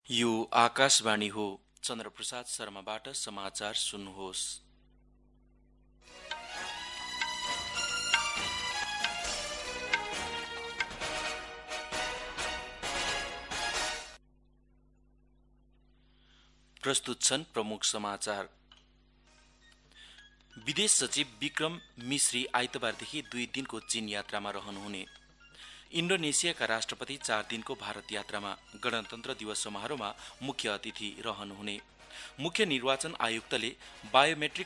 यो आकाशवाणी हो। चन्द्रप्रसाद शर्माबाट समाचार सुन्नुहोस्। प्रस्तुत छन् प्रमुख समाचार। विदेश सचिव विक्रम मिश्री आइतबारदेखि 2 दिनको चीन यात्रामा रहनुहुने। इण्डोनेसियाका राष्ट्रपति 4 दिनको भारत यात्रामा गणतन्त्र दिवस समारोहमा मुख्य अतिथि रहनुहुने। मुख्य निर्वाचन आयुक्तले बायोमेट्रिक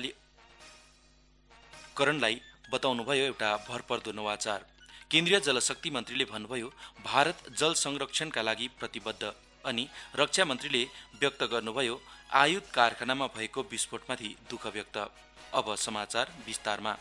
प्रणालीकरणलाई बताउनुभयो एउटा भरपर्दो नवाचार। केन्द्रीय जलशक्ति मन्त्रीले भन्नुभयो भारत जल संरक्षणका लागि प्रतिबद्ध अनि रक्षा मन्त्रीले व्यक्त गर्नुभयो आयुध कारखानामा भएको विस्फोटमाथि दुःख व्यक्त। अब समाचार विस्तारमा।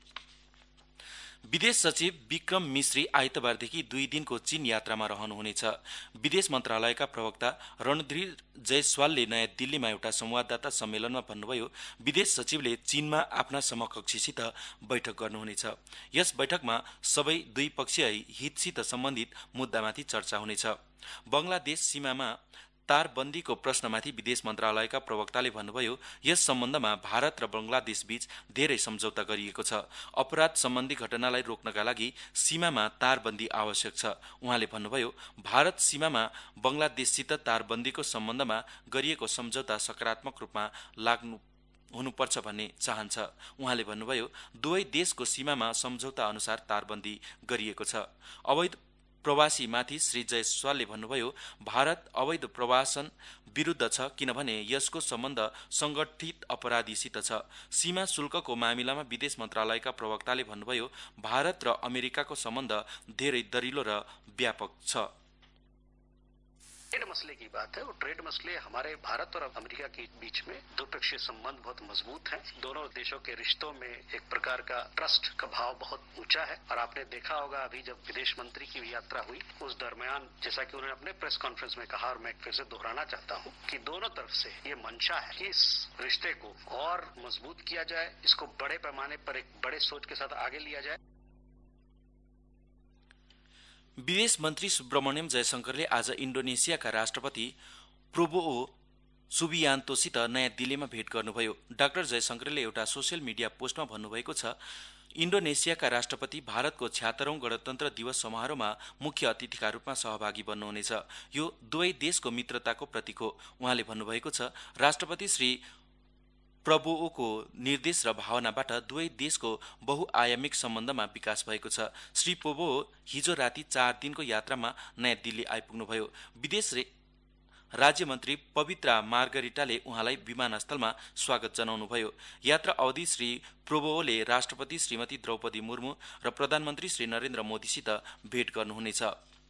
विदेश सचिव विक्रम मिश्री आइतबारदेखि 2 दिनको चीन यात्रामा रहनुहुनेछ। विदेश मन्त्रालयका प्रवक्ता रणधीर जयसवालले नयाँ दिल्लीमा एउटा संवाददाता सम्मेलनमा भन्नुभयो विदेश सचिवले चीनमा आफ्ना समकक्षीसित बैठक गर्नुहुनेछ। यस बैठकमा सबै द्विपक्षीय हितसित सम्बन्धित मुद्दामाथि चर्चा हुनेछ। बंगलादेश सीमामा तारबन्दीको प्रश्नमाथि विदेश मन्त्रालयका प्रवक्ताले भन्नुभयो यस सम्बन्धमा भारत र बंगलादेश बीच धेरै सम्झौता गरिएको छ। अपराध सम्बन्धी घटनालाई रोक्नका लागि सीमामा तारबन्दी आवश्यक छ। उहाँले भन्नुभयो भारत सीमामा बंगलादेशसित तारबन्दीको सम्बन्धमा गरिएको सम्झौता सकारात्मक रूपमा लाग्नु हुनुपर्छ भन्ने चाहन्छ। उहाँले भन्नुभयो दुवै देशको सीमामा सम्झौता अनुसार तारबन्दी गरिएको छ। अवैध प्रवासीमाथि श्री जयसवालले भन्नुभयो भारत अवैध प्रवासन विरुद्ध छ किनभने यसको सम्बन्ध संगठित अपराधीसित छ। सीमा शुल्कको मामिलामा विदेश मन्त्रालयका प्रवक्ताले भन्नुभयो भारत र अमेरिकाको सम्बन्ध धेरै दरिलो र व्यापक छ। ट्रेड मसले की बात है। वो ट्रेड मसले हमारे भारत और अमेरिका के बीच में द्विपक्षीय संबंध बहुत मजबूत हैं। दोनों देशों के रिश्तों में एक प्रकार का ट्रस्ट का भाव बहुत ऊंचा है और आपने देखा होगा अभी जब विदेश मंत्री की यात्रा हुई उस दरमियान जैसा कि उन्होंने अपने प्रेस कॉन्फ्रेंस में कहा और मैं फिर से दोहराना चाहता हूं कि दोनों तरफ से ये मंशा है कि इस रिश्ते को और मजबूत किया जाए, इसको बड़े पैमाने पर एक बड़े सोच के साथ आगे लिया जाए। विदेश मन्त्री सुब्रमण्यम जयशंकरले आज इण्डोनेसियाका राष्ट्रपति प्रोबोओ सुबियान्तोसित नयाँ दिल्लीमा भेट गर्नुभयो। डाक्टर जयशंकरले एउटा सोसियल मिडिया पोस्टमा भन्नुभएको छ इण्डोनेसियाका राष्ट्रपति भारतको 76औं गणतन्त्र दिवस समारोहमा मुख्य अतिथिका रूपमा सहभागी बन्नुहुनेछ। यो दुवै देशको मित्रताको प्रतीक हो। उहाँले भन्नुभएको छ राष्ट्रपति श्री प्रबोओको निर्देश र भावनाबाट दुवै देशको बहुआयामिक सम्बन्धमा विकास भएको छ। श्री प्रबोओ हिजो राति 4 दिनको यात्रामा नयाँ दिल्ली आइपुग्नुभयो। विदेश राज्य मन्त्री पवित्रा मार्गरिटाले उहाँलाई विमानस्थलमा स्वागत जनाउनुभयो। यात्रा अवधि श्री प्रबोओले राष्ट्रपति श्रीमती द्रौपदी मुर्मु र प्रधानमन्त्री श्री नरेन्द्र मोदीसित भेट गर्नुहुनेछ।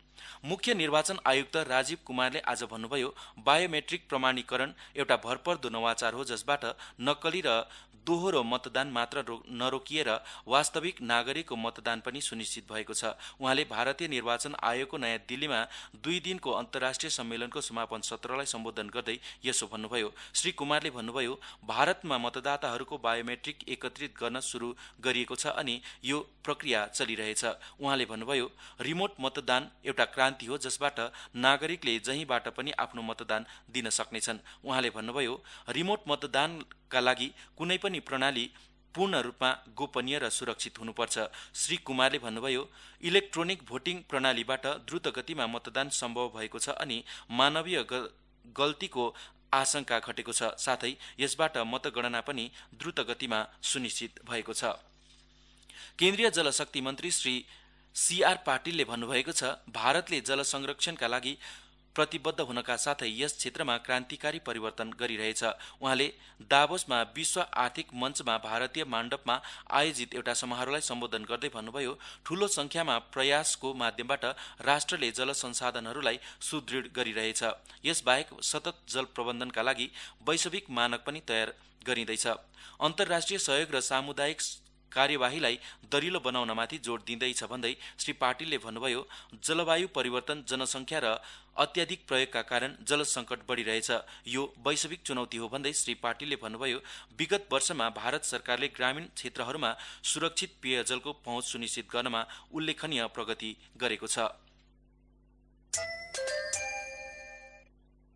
मुख्य निर्वाचन आयुक्त राजीव कुमारले आज भन्नुभयो बायोमेट्रिक प्रमाणीकरण एउटा भरपर्दो नवाचार हो जसबाट नक्कली र दोहोरो मतदान मात्र नरोकिएर वास्तविक नागरिकको मतदान पनि सुनिश्चित भएको छ। उहाँले भारतीय निर्वाचन आयोगको नयाँ दिल्लीमा 2 दिनको अन्तर्राष्ट्रिय सम्मेलनको समापन सत्रलाई सम्बोधन गर्दै यसो भन्नुभयो। श्री कुमारले भन्नुभयो भारतमा मतदाताहरूको बायोमेट्रिक एकत्रित गर्न सुरु गरिएको छ अनि यो प्रक्रिया चलिरहेछ। उहाँले भन्नुभयो रिमोट मतदान एउटा क्रान्ति हो जसबाट नागरिकले जहीँबाट पनि आफ्नो मतदान दिन सक्नेछन्। उहाँले भन्नुभयो रिमोट मतदानका लागि कुनै पनि प्रणाली पूर्ण रूपमा गोपनीय र सुरक्षित हुनुपर्छ। श्री कुमारले भन्नुभयो इलेक्ट्रोनिक भोटिङ प्रणालीबाट द्रुत गतिमा मतदान सम्भव भएको छ अनि मानवीय गल्तीको आशंका घटेको छ। साथै यसबाट मतगणना पनि द्रुत गतिमा सुनिश्चित भएको छ। केन्द्रीय जलशक्ति मन्त्री श्री सीआर पाटिलले भन्नुभएको छ भारतले जल संरक्षणका लागि प्रतिबद्ध हुनका साथै यस क्षेत्रमा क्रान्तिकारी परिवर्तन गरिरहेछ। उहाँले दाभोसमा विश्व आर्थिक मञ्चमा भारतीय मण्डपमा आयोजित एउटा समारोहलाई सम्बोधन गर्दै भन्नुभयो ठूलो संख्यामा प्रयासको माध्यमबाट राष्ट्रले जल संसाधनहरूलाई सुदृढ गरिरहेछ। यसबाहेक सतत जल प्रबन्धनका लागि वैश्विक मानक पनि तयार गरिँदैछ। अन्तर्राष्ट्रिय सहयोग र सामुदायिक कार्यवाहीलाई दरिलो बनाउनमाथि जोड दिँदैछ भन्दै श्री पाटिलले भन्नुभयो जलवायु परिवर्तन जनसंख्या र अत्याधिक प्रयोगका कारण जल संकट बढिरहेछ। यो वैश्विक चुनौती हो भन्दै श्री पाटिलले भन्नुभयो विगत वर्षमा भारत सरकारले ग्रामीण क्षेत्रहरूमा सुरक्षित पेयजलको पहुँच सुनिश्चित गर्नमा उल्लेखनीय प्रगति गरेको छ।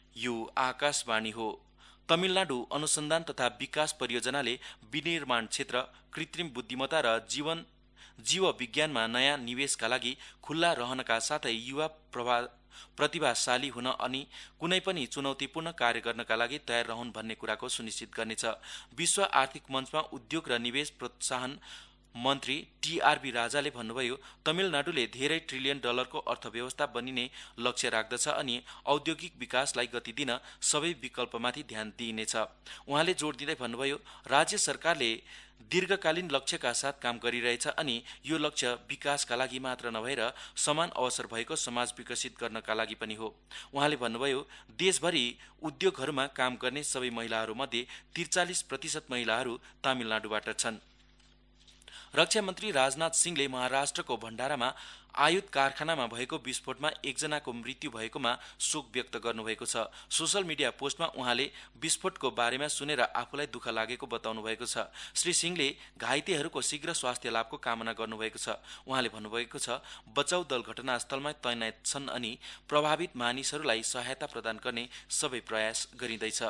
यो आकाशवाणी हो। तमिलनाडु अनुसन्धान तथा विकास परियोजनाले विनिर्माण क्षेत्र, कृत्रिम बुद्धिमत्ता र जीव विज्ञानमा नयाँ निवेशका लागि खुल्ला रहनका साथै युवा प्रतिभाशाली हुन अनि कुनै पनि चुनौतीपूर्ण कार्य गर्नका लागि तयार रहन् भन्ने कुराको सुनिश्चित गर्नेछ। विश्व आर्थिक मञ्चमा उद्योग र निवेश प्रोत्साहन मन्त्री टीआरबी राजाले भन्नुभयो, तमिलनाडुले धेरै ट्रिलियन डलरको अर्थव्यवस्था बनिने लक्ष्य राख्दछ अनि औद्योगिक विकासलाई गति दिन सबै विकल्पमाथि ध्यान दिइनेछ। उहाँले जोड दिँदै भन्नुभयो, राज्य सरकारले दीर्घकालीन लक्ष्यका साथ काम गरिरहेछ अनि यो लक्ष्य विकासका लागि मात्र नभएर समान अवसर भएको समाज विकसित गर्नका लागि पनि हो। उहाँले भन्नुभयो, देशभरि उद्योगहरूमा काम गर्ने सबै महिलाहरूमध्ये 43% महिलाहरू तमिलनाडुबाट छन्। रक्षा मन्त्री राजनाथ सिंहले महाराष्ट्रको भण्डारामा आयुध कारखानामा भएको विस्फोटमा एकजनाको मृत्यु भएकोमा शोक व्यक्त गर्नुभएको छ। सोशल मिडिया पोस्टमा उहाँले विस्फोटको बारेमा सुनेर आफूलाई दुःख लागेको बताउनु भएको छ। श्री सिंहले घाइतेहरूको शीघ्र स्वास्थ्य लाभको कामना गर्नुभएको छ। उहाँले भन्नुभएको छ, बचाउ दल घटनास्थलमा तैनात छन् अनि प्रभावित मानिसहरूलाई सहायता प्रदान गर्ने सबै प्रयास गरिँदैछ।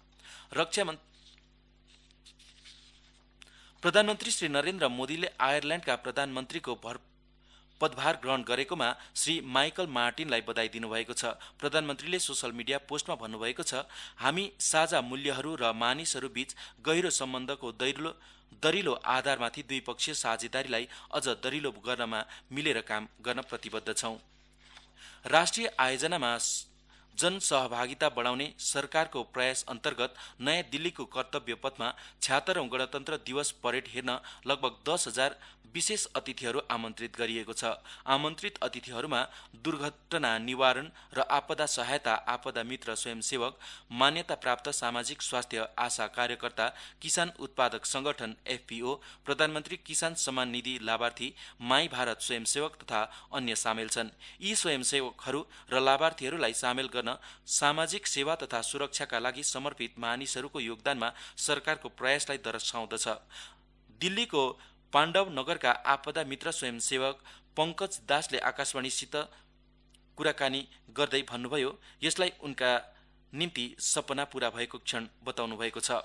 प्रधानमन्त्री श्री नरेन्द्र मोदीले आयरल्याण्डका प्रधानमन्त्रीको पदभार ग्रहण गरेकोमा श्री माइकल मार्टिनलाई बधाई दिनुभएको छ। प्रधानमन्त्रीले सोशल मिडिया पोस्टमा भन्नुभएको छ, हामी साझा मूल्यहरू र मानिसहरू बीच गहिरो सम्बन्धको दरिलो आधारमाथि द्विपक्षीय साझेदारीलाई अझ दरिलो गर्नमा मिलेर काम गर्न प्रतिबद्ध छौं। राष्ट्रिय आयोजनामा जनसहभागिता बढाउने सरकारको प्रयास अन्तर्गत नयाँ दिल्लीको कर्तव्य पथमा 76औं गणतन्त्र दिवस परेड हेर्न लगभग 10,000 विशेष अतिथिहरू आमन्त्रित गरिएको छ। आमन्त्रित अतिथिहरूमा दुर्घटना निवारण र आपदा सहायता, आपदा मित्र स्वयंसेवक, मान्यता प्राप्त सामाजिक स्वास्थ्य आशा कार्यकर्ता, किसान उत्पादक संगठन एफपीओ, प्रधानमन्त्री किसान सम्मान निधि लाभार्थी, माई भारत स्वयंसेवक तथा अन्य सामेल छन्। यी स्वयंसेवकहरू र लाभार्थीहरूलाई सामेल गर्न सामाजिक सेवा तथा सुरक्षाका लागि समर्पित मानिसहरूको योगदानमा सरकारको प्रयासलाई दर्शाउँदछ। दिल्लीको पाण्डव नगरका आपदा मित्र स्वयंसेवक पंकज दासले आकाशवाणीसित कुराकानी गर्दै भन्नुभयो, यसलाई उनका निम्ति सपना पूरा भएको क्षण बताउनु भएको छ।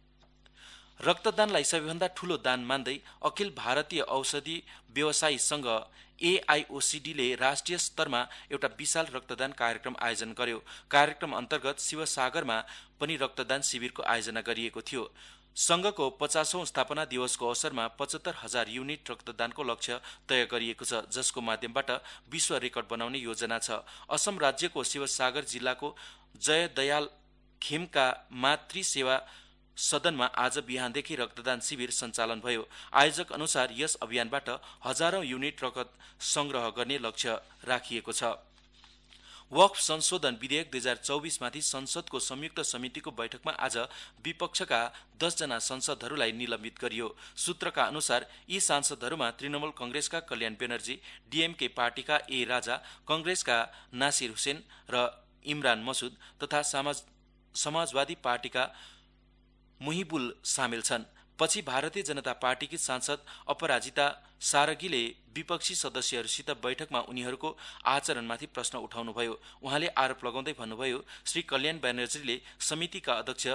रक्तदानलाई सबैभन्दा ठूलो दान मान्दै अखिल भारतीय औषधि व्यवसायी संघ एआईओसीडीले राष्ट्रिय स्तरमा एउटा विशाल रक्तदान कार्यक्रम आयोजन गर्यो। कार्यक्रम अन्तर्गत शिवसागरमा पनि रक्तदान शिविरको आयोजना गरिएको थियो। संघको 50औं स्थापना दिवसको अवसरमा 75,000 युनिट रक्तदानको लक्ष्य तय गरिएको छ, जसको माध्यमबाट विश्व रेकर्ड बनाउने योजना छ। असम राज्यको शिवसागर जिल्लाको जयदयाल खेमका मातृ सेवा सदनमा आज बिहानदेखि रक्तदान शिविर सञ्चालन भयो। आयोजक अनुसार यस अभियानबाट हजारौं युनिट रगत संग्रह गर्ने लक्ष्य राखिएको छ। वक्फ संशोधन विधेयक 2024 माथि संसदको संयुक्त समितिको बैठकमा आज विपक्षका 10 जना सांसदहरूलाई निलम्बित गरियो। सूत्रका अनुसार यी सांसदहरूमा तृणमूल कंग्रेसका कल्याण बेनर्जी, डीएमके पार्टीका ए राजा, कंग्रेसका नासिर हुसेन र इमरान मसूद तथा समाजवादी पार्टीका मुहिबुल सामेल छन्। पछि भारतीय जनता पार्टीकी सांसद अपराजिता सारगीले विपक्षी सदस्यहरूसित बैठकमा उनीहरूको आचरणमाथि प्रश्न उठाउनुभयो। उहाँले आरोप लगाउँदै भन्नुभयो, श्री कल्याण ब्यानर्जीले समितिका अध्यक्ष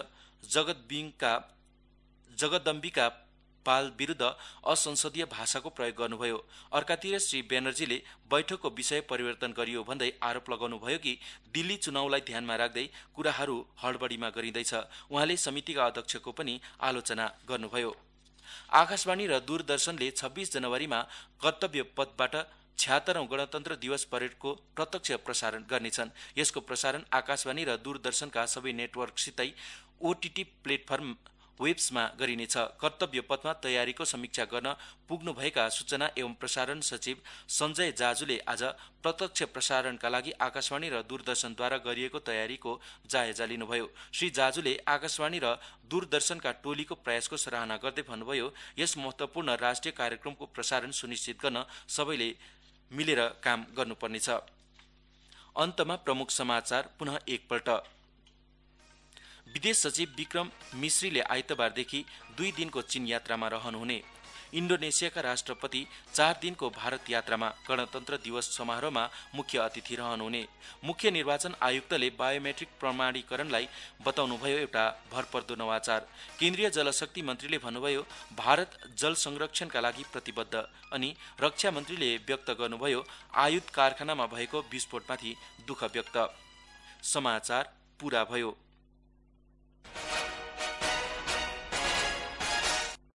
जगदम्बिका पाल विरुद्ध असंसदीय भाषाको प्रयोग गर्नुभयो। अर्कातिर श्री ब्यानर्जीले बैठकको विषय परिवर्तन गरियो भन्दै आरोप लगाउनुभयो कि दिल्ली चुनावलाई ध्यानमा राख्दै कुराहरू हडबडीमा गरिँदैछ। उहाँले समितिका अध्यक्षको पनि आलोचना गर्नुभयो। आकाशवाणी र दूरदर्शनले 26 जनवरीमा कर्तव्य पथबाट 76औं गणतन्त्र दिवस परेडको प्रत्यक्ष प्रसारण गर्नेछन्। यसको प्रसारण आकाशवाणी र दूरदर्शनका सबै नेटवर्कसितै ओटीटी प्लेटफर्म वेब्समा गरिनेछ। कर्तव्य पथमा तयारीको समीक्षा गर्न पुग्नुभएका सूचना एवं प्रसारण सचिव सञ्जय जाजुले आज प्रत्यक्ष प्रसारणका लागि आकाशवाणी र दूरदर्शनद्वारा गरिएको तयारीको जायजा लिनुभयो। श्री जाजुले आकाशवाणी र दूरदर्शनका टोलीको प्रयासको सराहना गर्दै भन्नुभयो, यस महत्वपूर्ण राष्ट्रिय कार्यक्रमको प्रसारण सुनिश्चित गर्न सबैले मिलेर काम गर्नुपर्नेछ। अन्तमा प्रमुख समाचार पुनः एकपल्ट। विदेश सचिव विक्रम मिश्रीले आइतबारदेखि 2 दिनको चीन यात्रामा रहनुहुने। इन्डोनेसियाका राष्ट्रपति 4 दिनको भारत यात्रामा गणतन्त्र दिवस समारोहमा मुख्य अतिथि रहनुहुने। मुख्य निर्वाचन आयुक्तले बायोमेट्रिक प्रमाणीकरणलाई बताउनुभयो एउटा भरपर्दो नवाचार। केन्द्रीय जलशक्ति मन्त्रीले भन्नुभयो भारत जल संरक्षणका लागि प्रतिबद्ध अनि रक्षा मन्त्रीले व्यक्त गर्नुभयो आयुध कारखानामा भएको विस्फोटमाथि दुःख व्यक्त। समाचार पूरा भयो।